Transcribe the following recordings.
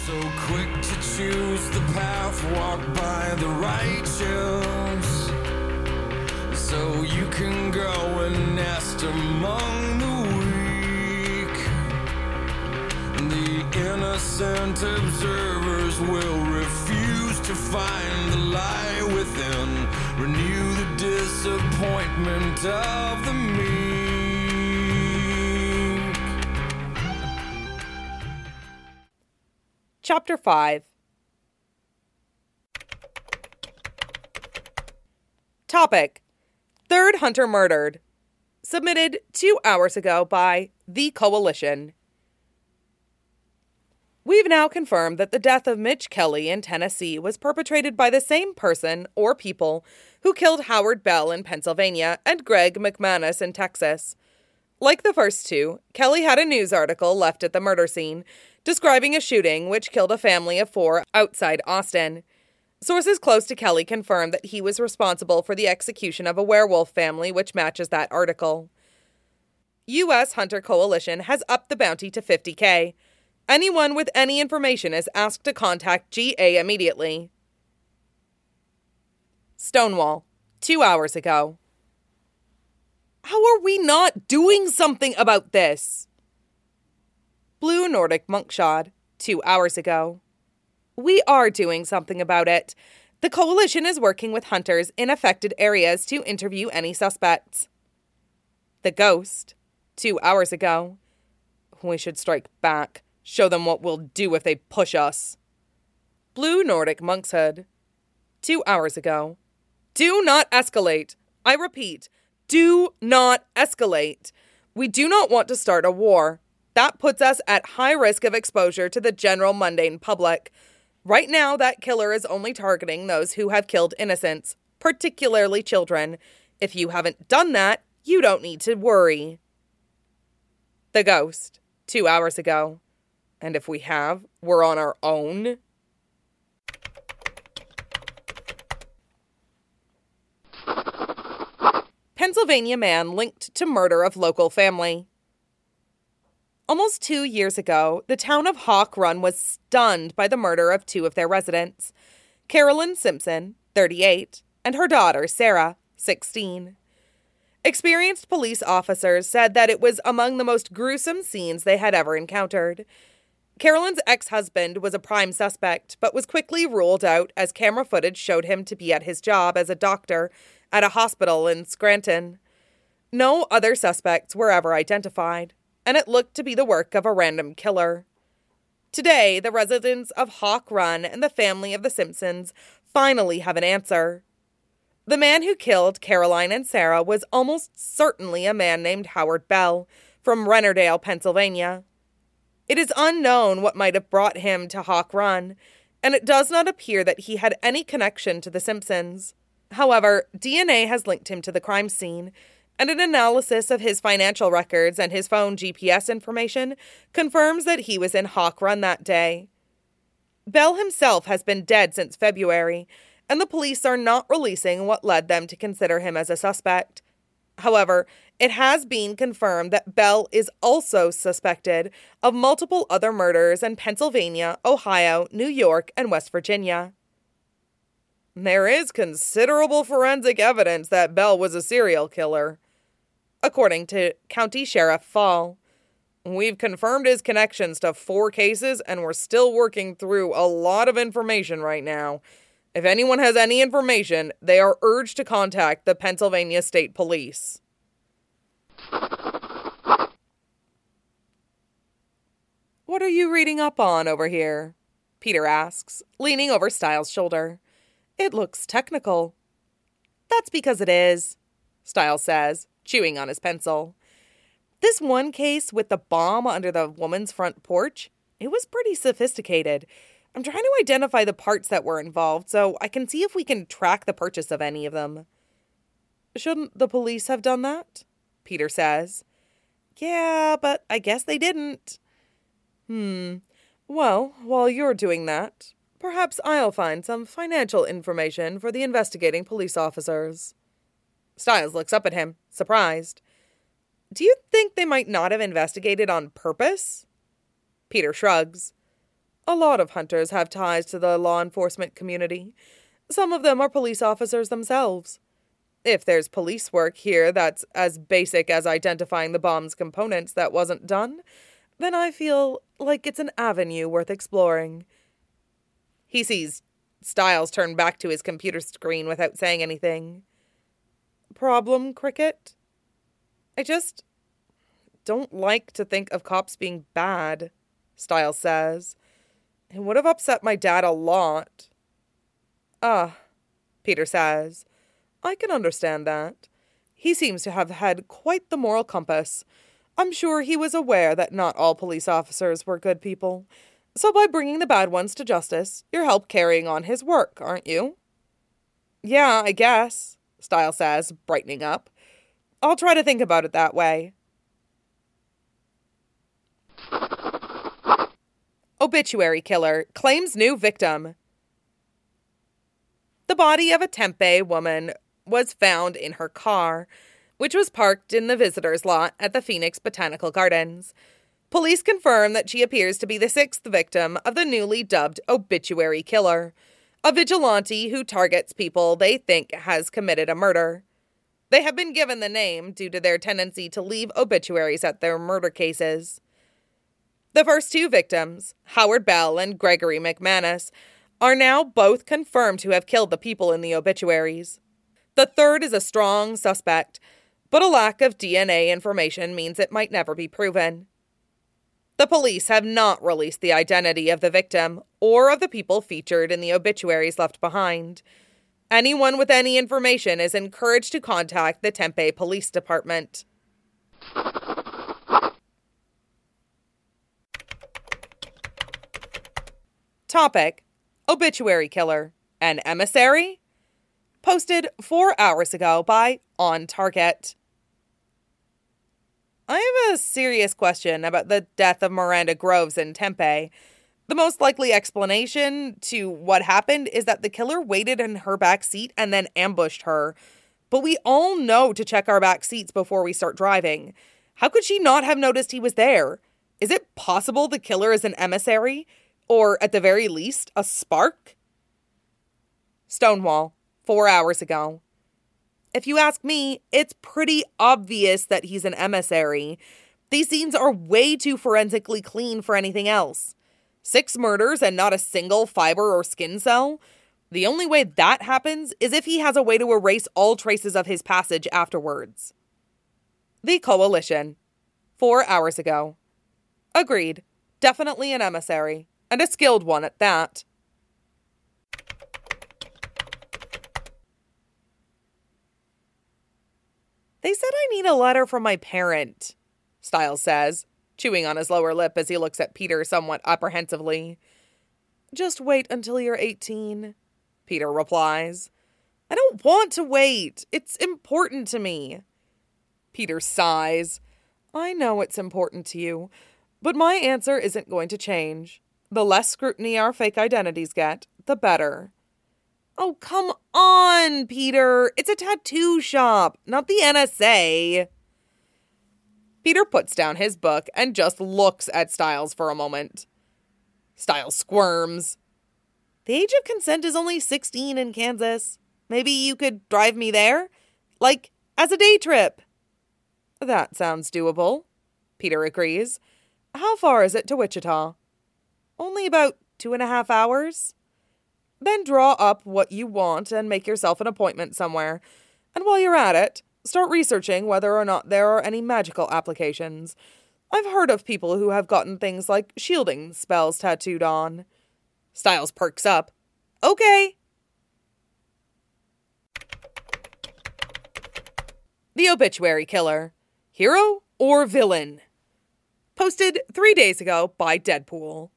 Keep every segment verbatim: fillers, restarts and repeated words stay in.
So quick to choose the path walked by the righteous, so you can go and nest among the weak. The innocent observers will refuse to find the lie within, renew the disappointment of the meek. Chapter five. Topic: Third Hunter murdered. Submitted two hours ago by The Coalition. We've now confirmed that the death of Mitch Kelly in Tennessee was perpetrated by the same person or people who killed Howard Bell in Pennsylvania and Greg McManus in Texas. Like the first two, Kelly had a news article left at the murder scene describing a shooting which killed a family of four outside Austin. Sources close to Kelly confirmed that he was responsible for the execution of a werewolf family, which matches that article. U S Hunter Coalition has upped the bounty to fifty thousand. Anyone with any information is asked to contact G A immediately. Stonewall, two hours ago. How are we not doing something about this? Blue Nordic Monkshod, two hours ago. We are doing something about it. The coalition is working with hunters in affected areas to interview any suspects. The Ghost, two hours ago. We should strike back. Show them what we'll do if they push us. Blue Nordic Monk's Hood, two hours ago. Do not escalate. I repeat, do not escalate. We do not want to start a war. That puts us at high risk of exposure to the general mundane public. Right now, that killer is only targeting those who have killed innocents, particularly children. If you haven't done that, you don't need to worry. The Ghost, two hours ago. And if we have, we're on our own. Pennsylvania man linked to murder of local family. Almost two years ago, the town of Hawk Run was stunned by the murder of two of their residents, Carolyn Simpson, thirty-eight, and her daughter, Sarah, sixteen. Experienced police officers said that it was among the most gruesome scenes they had ever encountered. Carolyn's ex-husband was a prime suspect, but was quickly ruled out as camera footage showed him to be at his job as a doctor at a hospital in Scranton. No other suspects were ever identified, and it looked to be the work of a random killer. Today, the residents of Hawk Run and the family of the Simpsons finally have an answer. The man who killed Caroline and Sarah was almost certainly a man named Howard Bell from Rennerdale, Pennsylvania. It is unknown what might have brought him to Hawk Run, and it does not appear that he had any connection to the Simpsons. However, D N A has linked him to the crime scene, and an analysis of his financial records and his phone G P S information confirms that he was in Hawk Run that day. Bell himself has been dead since February, and the police are not releasing what led them to consider him as a suspect. However, it has been confirmed that Bell is also suspected of multiple other murders in Pennsylvania, Ohio, New York, and West Virginia. There is considerable forensic evidence that Bell was a serial killer, according to County Sheriff Fall. We've confirmed his connections to four cases, and we're still working through a lot of information right now. If anyone has any information, they are urged to contact the Pennsylvania State Police. What are you reading up on over here? Peter asks, leaning over Styles' shoulder. It looks technical. That's because it is, Styles says, chewing on his pencil. This one case with the bomb under the woman's front porch, it was pretty sophisticated. I'm trying to identify the parts that were involved so I can see if we can track the purchase of any of them. Shouldn't the police have done that? Peter says. Yeah, but I guess they didn't. Hmm. Well, while you're doing that, perhaps I'll find some financial information for the investigating police officers. Styles looks up at him, surprised. Do you think they might not have investigated on purpose? Peter shrugs. A lot of hunters have ties to the law enforcement community. Some of them are police officers themselves. If there's police work here that's as basic as identifying the bomb's components that wasn't done, then I feel like it's an avenue worth exploring. He sees Styles turn back to his computer screen without saying anything. Problem, Cricket? I just don't like to think of cops being bad, Styles says. It would have upset my dad a lot. Ah, Peter says. I can understand that. He seems to have had quite the moral compass. I'm sure he was aware that not all police officers were good people. So by bringing the bad ones to justice, you're help carrying on his work, aren't you? Yeah, I guess, Styles says, brightening up. I'll try to think about it that way. Obituary killer claims new victim. The body of a Tempe woman was found in her car, which was parked in the visitor's lot at the Phoenix Botanical Gardens. Police confirm that she appears to be the sixth victim of the newly dubbed obituary killer, a vigilante who targets people they think has committed a murder. They have been given the name due to their tendency to leave obituaries at their murder cases. The first two victims, Howard Bell and Gregory McManus, are now both confirmed to have killed the people in the obituaries. The third is a strong suspect, but a lack of D N A information means it might never be proven. The police have not released the identity of the victim or of the people featured in the obituaries left behind. Anyone with any information is encouraged to contact the Tempe Police Department. Topic: Obituary killer. An emissary? Posted four hours ago by On Target. I have a serious question about the death of Miranda Groves in Tempe. The most likely explanation to what happened is that the killer waited in her back seat and then ambushed her. But we all know to check our back seats before we start driving. How could she not have noticed he was there? Is it possible the killer is an emissary? Or, at the very least, a spark? Stonewall, four hours ago. If you ask me, it's pretty obvious that he's an emissary. These scenes are way too forensically clean for anything else. Six murders and not a single fiber or skin cell? The only way that happens is if he has a way to erase all traces of his passage afterwards. The Coalition, four hours ago. Agreed. Definitely an emissary. And a skilled one at that. They said I need a letter from my parent, Styles says, chewing on his lower lip as he looks at Peter somewhat apprehensively. Just wait until you're eighteen, Peter replies. I don't want to wait. It's important to me. Peter sighs. I know it's important to you, but my answer isn't going to change. The less scrutiny our fake identities get, the better. Oh, come on, Peter. It's a tattoo shop, not the N S A. Peter puts down his book and just looks at Styles for a moment. Styles squirms. The age of consent is only sixteen in Kansas. Maybe you could drive me there? Like, as a day trip. That sounds doable, Peter agrees. How far is it to Wichita? Only about two and a half hours. Then draw up what you want and make yourself an appointment somewhere. And while you're at it, start researching whether or not there are any magical applications. I've heard of people who have gotten things like shielding spells tattooed on. Styles perks up. Okay. The Obituary Killer. Hero or villain? Posted three days ago by Deadpool.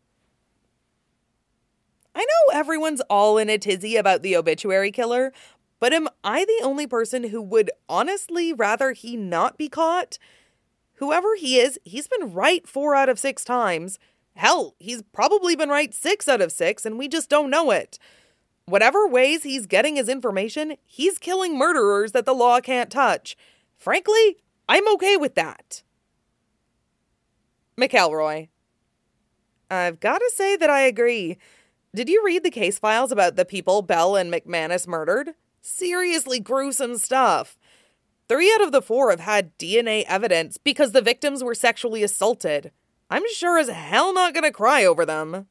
I know everyone's all in a tizzy about the obituary killer, but am I the only person who would honestly rather he not be caught? Whoever he is, he's been right four out of six times. Hell, he's probably been right six out of six, and we just don't know it. Whatever ways he's getting his information, he's killing murderers that the law can't touch. Frankly, I'm okay with that. McElroy. I've got to say that I agree. Did you read the case files about the people Bell and McManus murdered? Seriously gruesome stuff. Three out of the four have had D N A evidence because the victims were sexually assaulted. I'm sure as hell not gonna cry over them.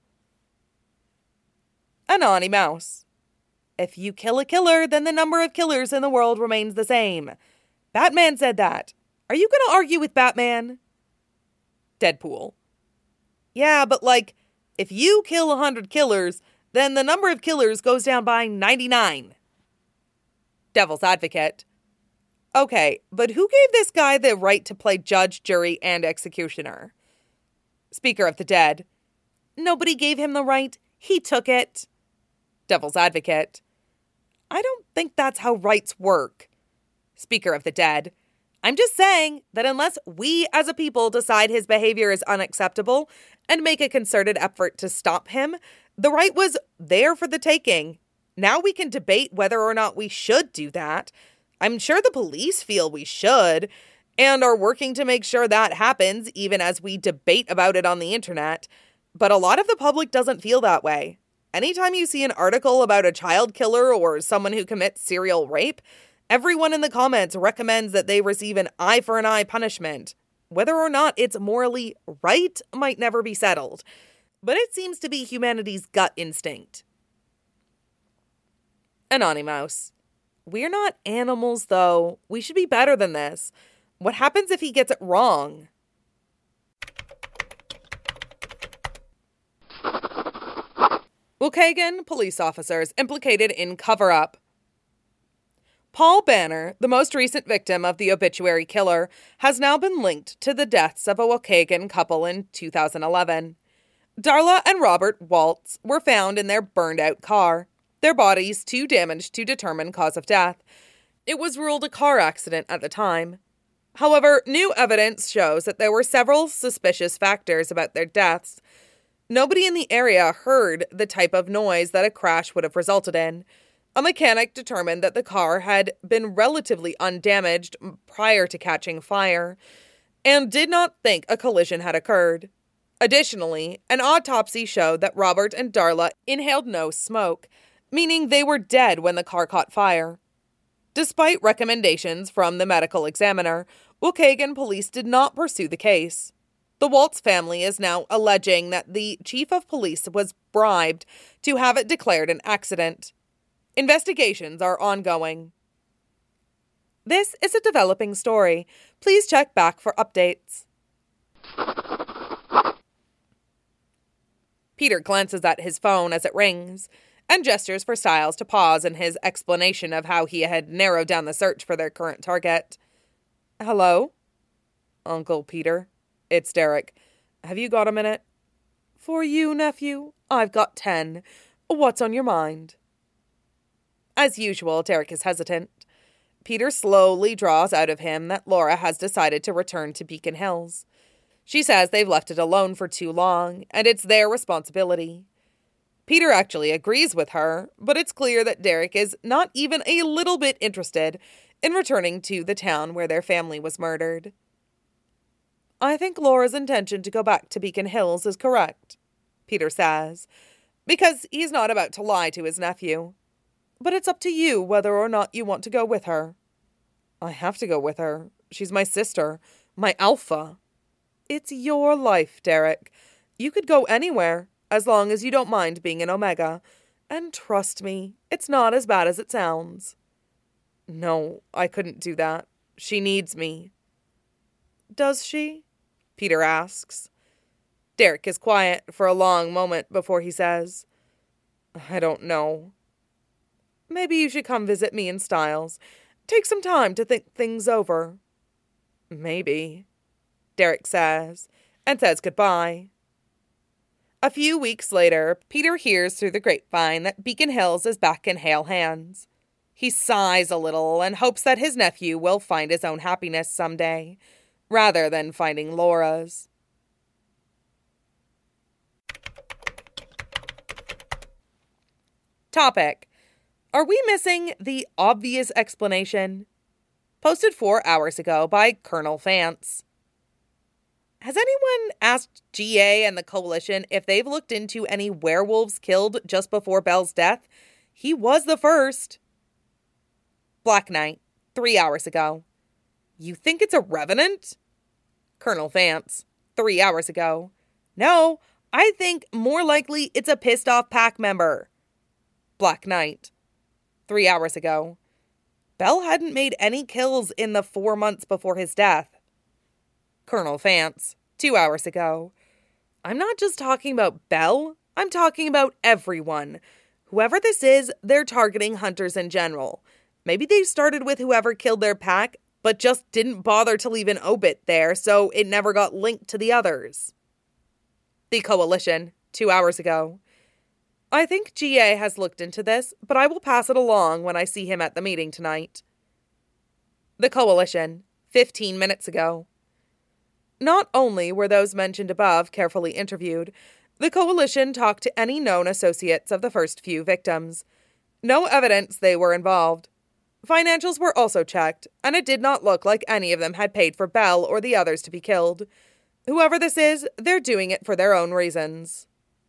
Anony Mouse. If you kill a killer, then the number of killers in the world remains the same. Batman said that. Are you gonna argue with Batman? Deadpool. Yeah, but like, if you kill a hundred killers, then the number of killers goes down by ninety-nine. Devil's Advocate. Okay, but who gave this guy the right to play judge, jury, and executioner? Speaker of the Dead. Nobody gave him the right. He took it. Devil's Advocate. I don't think that's how rights work. Speaker of the Dead. I'm just saying that unless we as a people decide his behavior is unacceptable and make a concerted effort to stop him, the right was there for the taking. Now we can debate whether or not we should do that. I'm sure the police feel we should and are working to make sure that happens even as we debate about it on the internet. But a lot of the public doesn't feel that way. Anytime you see an article about a child killer or someone who commits serial rape, everyone in the comments recommends that they receive an eye for an eye punishment. Whether or not it's morally right might never be settled, but it seems to be humanity's gut instinct. Anony Mouse. We're not animals, though. We should be better than this. What happens if he gets it wrong? Waukegan police officers implicated in cover-up. Paul Banner, the most recent victim of the obituary killer, has now been linked to the deaths of a Waukegan couple in two thousand eleven. Darla and Robert Waltz were found in their burned-out car, their bodies too damaged to determine cause of death. It was ruled a car accident at the time. However, new evidence shows that there were several suspicious factors about their deaths. Nobody in the area heard the type of noise that a crash would have resulted in. A mechanic determined that the car had been relatively undamaged prior to catching fire and did not think a collision had occurred. Additionally, an autopsy showed that Robert and Darla inhaled no smoke, meaning they were dead when the car caught fire. Despite recommendations from the medical examiner, Waukegan police did not pursue the case. The Waltz family is now alleging that the chief of police was bribed to have it declared an accident. Investigations are ongoing. This is a developing story. Please check back for updates. Peter glances at his phone as it rings and gestures for Stiles to pause in his explanation of how he had narrowed down the search for their current target. Hello? Uncle Peter. It's Derek. Have you got a minute? For you, nephew, I've got ten. What's on your mind? As usual, Derek is hesitant. Peter slowly draws out of him that Laura has decided to return to Beacon Hills. She says they've left it alone for too long, and it's their responsibility. Peter actually agrees with her, but it's clear that Derek is not even a little bit interested in returning to the town where their family was murdered. I think Laura's intention to go back to Beacon Hills is correct, Peter says, because he's not about to lie to his nephew. But it's up to you whether or not you want to go with her. I have to go with her. She's my sister, my alpha. It's your life, Derek. You could go anywhere, as long as you don't mind being an Omega. And trust me, it's not as bad as it sounds. No, I couldn't do that. She needs me. Does she? Peter asks. Derek is quiet for a long moment before he says, I don't know. Maybe you should come visit me and Stiles. Take some time to think things over. Maybe, Derek says, and says goodbye. A few weeks later, Peter hears through the grapevine that Beacon Hills is back in Hale hands. He sighs a little and hopes that his nephew will find his own happiness someday, rather than finding Laura's. Topic. Are we missing the obvious explanation? Posted four hours ago by Colonel Fance. Has anyone asked G A and the Coalition if they've looked into any werewolves killed just before Bell's death? He was the first. Black Knight, three hours ago. You think it's a revenant? Colonel Vance, three hours ago. No, I think more likely it's a pissed-off pack member. Black Knight, three hours ago. Bell hadn't made any kills in the four months before his death. Colonel Vance, two hours ago. I'm not just talking about Bell, I'm talking about everyone. Whoever this is, they're targeting hunters in general. Maybe they started with whoever killed their pack, but just didn't bother to leave an obit there, so it never got linked to the others. The Coalition, two hours ago. I think G A has looked into this, but I will pass it along when I see him at the meeting tonight. The Coalition, fifteen minutes ago. Not only were those mentioned above carefully interviewed, the Coalition talked to any known associates of the first few victims. No evidence they were involved. Financials were also checked, and it did not look like any of them had paid for Bell or the others to be killed. Whoever this is, they're doing it for their own reasons.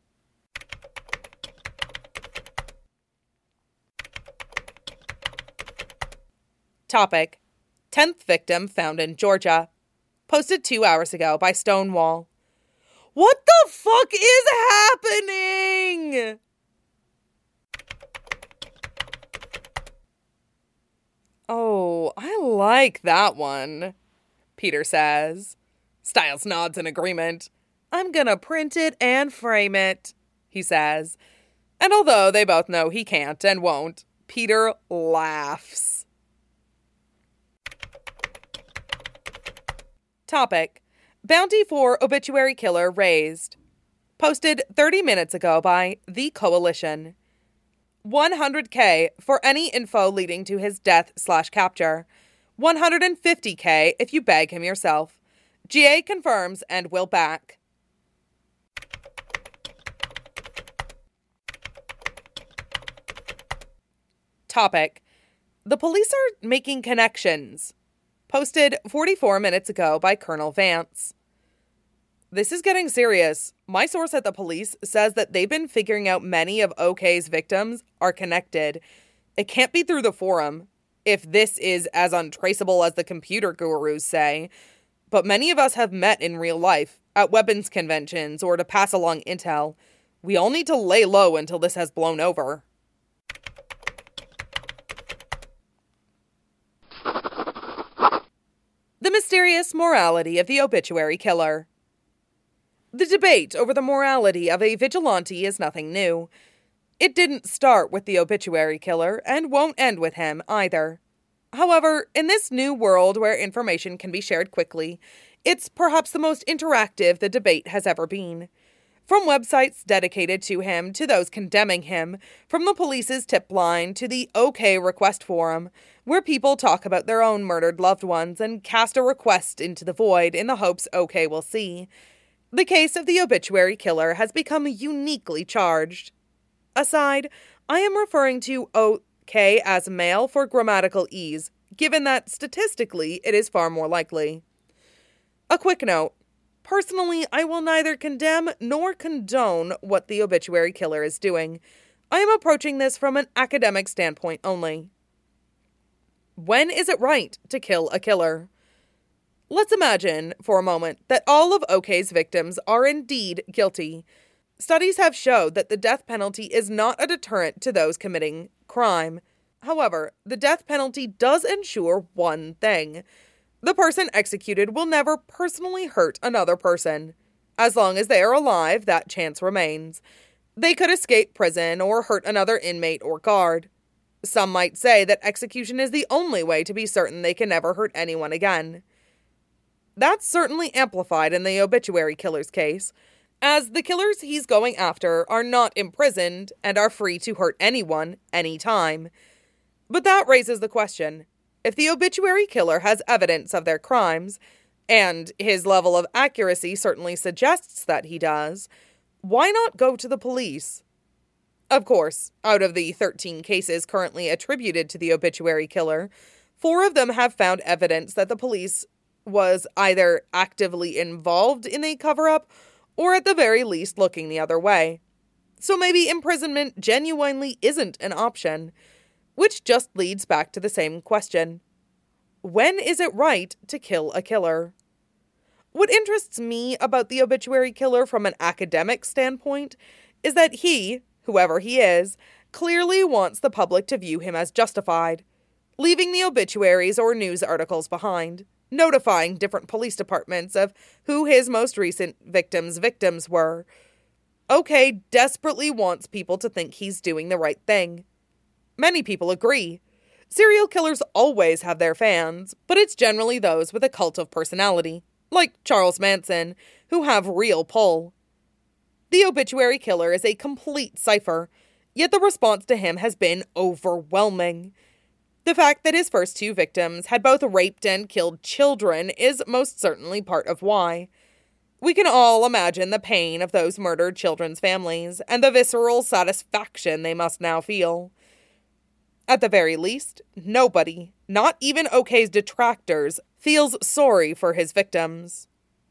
Topic: tenth victim found in Georgia. Posted two hours ago by Stonewall. What the fuck is happening? Oh, I like that one, Peter says. Styles nods in agreement. I'm gonna print it and frame it, he says. And although they both know he can't and won't, Peter laughs. Topic: bounty for obituary killer raised. Posted thirty minutes ago by The Coalition. one hundred K for any info leading to his death slash capture. one hundred fifty K if you bag him yourself. G A confirms and will back. Topic: the police are making connections. Posted forty-four minutes ago by Colonel Vance. This is getting serious. My source at the police says that they've been figuring out many of OK's victims are connected. It can't be through the forum, if this is as untraceable as the computer gurus say. But many of us have met in real life, at weapons conventions, or to pass along intel. We all need to lay low until this has blown over. The mysterious morality of the obituary killer. The debate over the morality of a vigilante is nothing new. It didn't start with the obituary killer, and won't end with him either. However, in this new world where information can be shared quickly, it's perhaps the most interactive the debate has ever been. From websites dedicated to him to those condemning him, from the police's tip line to the OK request forum, where people talk about their own murdered loved ones and cast a request into the void in the hopes OK will see. The case of the obituary killer has become uniquely charged. Aside, I am referring to OK as male for grammatical ease, given that statistically it is far more likely. A quick note. Personally, I will neither condemn nor condone what the obituary killer is doing. I am approaching this from an academic standpoint only. When is it right to kill a killer? Let's imagine, for a moment, that all of OK's victims are indeed guilty. Studies have showed that the death penalty is not a deterrent to those committing crime. However, the death penalty does ensure one thing. The person executed will never personally hurt another person. As long as they are alive, that chance remains. They could escape prison or hurt another inmate or guard. Some might say that execution is the only way to be certain they can never hurt anyone again. That's certainly amplified in the obituary killer's case, as the killers he's going after are not imprisoned and are free to hurt anyone, anytime. But that raises the question. If the obituary killer has evidence of their crimes, and his level of accuracy certainly suggests that he does, why not go to the police? Of course, out of the thirteen cases currently attributed to the obituary killer, four of them have found evidence that the police was either actively involved in a cover-up or at the very least looking the other way. So maybe imprisonment genuinely isn't an option, which just leads back to the same question. When is it right to kill a killer? What interests me about the obituary killer from an academic standpoint is that he, whoever he is, clearly wants the public to view him as justified, leaving the obituaries or news articles behind, notifying different police departments of who his most recent victims' victims were. Okay, desperately wants people to think he's doing the right thing. Many people agree. Serial killers always have their fans, but it's generally those with a cult of personality, like Charles Manson, who have real pull. The obituary killer is a complete cipher, yet the response to him has been overwhelming. The fact that his first two victims had both raped and killed children is most certainly part of why. We can all imagine the pain of those murdered children's families and the visceral satisfaction they must now feel. At the very least, nobody, not even Ok's detractors, feels sorry for his victims.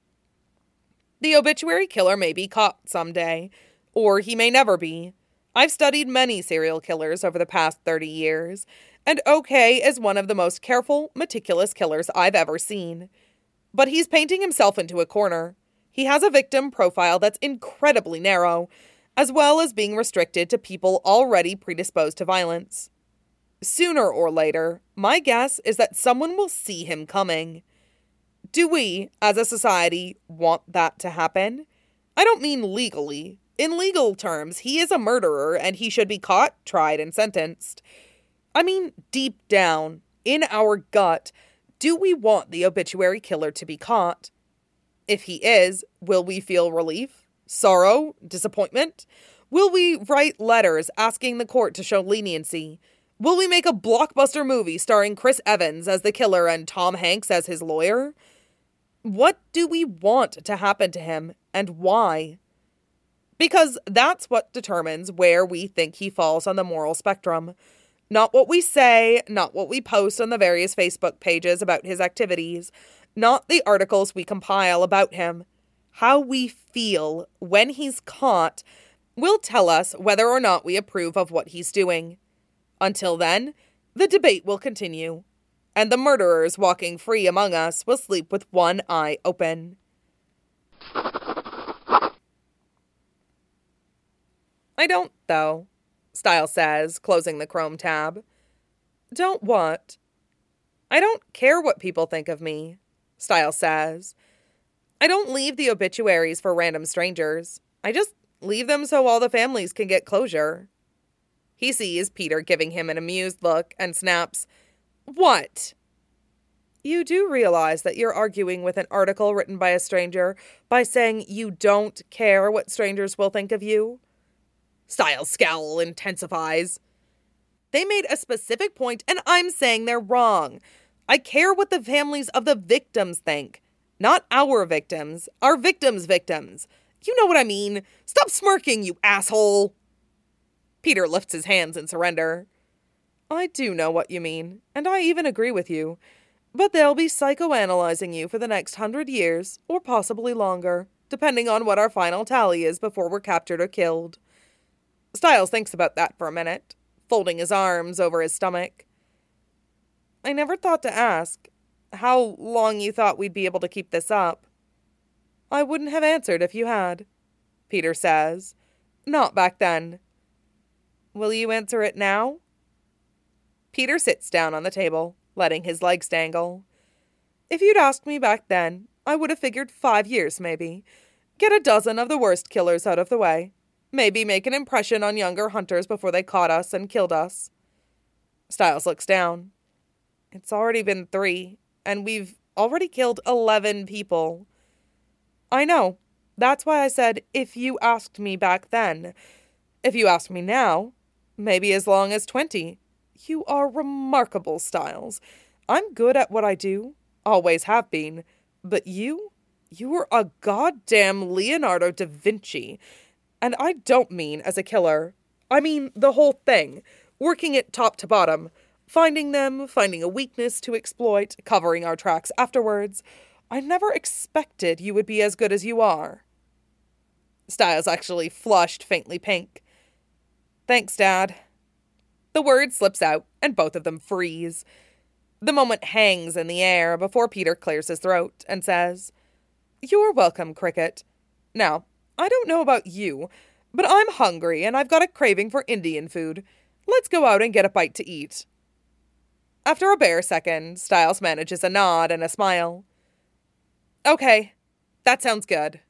The obituary killer may be caught someday, or he may never be. I've studied many serial killers over the past thirty years, and OK is one of the most careful, meticulous killers I've ever seen. But he's painting himself into a corner. He has a victim profile that's incredibly narrow, as well as being restricted to people already predisposed to violence. Sooner or later, my guess is that someone will see him coming. Do we, as a society, want that to happen? I don't mean legally. In legal terms, he is a murderer and he should be caught, tried, and sentenced. I mean, deep down, in our gut, do we want the obituary killer to be caught? If he is, will we feel relief, sorrow, disappointment? Will we write letters asking the court to show leniency? Will we make a blockbuster movie starring Chris Evans as the killer and Tom Hanks as his lawyer? What do we want to happen to him, and why? Because that's what determines where we think he falls on the moral spectrum. Not what we say, not what we post on the various Facebook pages about his activities, not the articles we compile about him. How we feel when he's caught will tell us whether or not we approve of what he's doing. Until then, the debate will continue, and the murderers walking free among us will sleep with one eye open. I don't, though, Stiles says, closing the Chrome tab. Don't what? I don't care what people think of me, Stiles says. I don't leave the obituaries for random strangers. I just leave them so all the families can get closure. He sees Peter giving him an amused look and snaps, "What?" You do realize that you're arguing with an article written by a stranger by saying you don't care what strangers will think of you? Stiles' scowl intensifies. They made a specific point, and I'm saying they're wrong. I care what the families of the victims think. Not our victims, our victims' victims. You know what I mean. Stop smirking, you asshole. Peter lifts his hands in surrender. I do know what you mean, and I even agree with you. But they'll be psychoanalyzing you for the next hundred years, or possibly longer, depending on what our final tally is before we're captured or killed. Stiles thinks about that for a minute, folding his arms over his stomach. I never thought to ask how long you thought we'd be able to keep this up. I wouldn't have answered if you had, Peter says. Not back then. Will you answer it now? Peter sits down on the table, letting his legs dangle. If you'd asked me back then, I would have figured five years, maybe. Get a dozen of the worst killers out of the way. Maybe make an impression on younger hunters before they caught us and killed us. Stiles looks down. It's already been three, and we've already killed eleven people. I know. That's why I said, if you asked me back then. If you ask me now, maybe as long as twenty. You are remarkable, Stiles. I'm good at what I do. Always have been. But you? You were a goddamn Leonardo da Vinci. And I don't mean as a killer. I mean the whole thing. Working it top to bottom. Finding them, finding a weakness to exploit, covering our tracks afterwards. I never expected you would be as good as you are. Styles actually flushed faintly pink. Thanks, Dad. The word slips out, and both of them freeze. The moment hangs in the air before Peter clears his throat and says, You're welcome, Cricket. Now, I don't know about you, but I'm hungry and I've got a craving for Indian food. Let's go out and get a bite to eat. After a bare second, Styles manages a nod and a smile. Okay, that sounds good.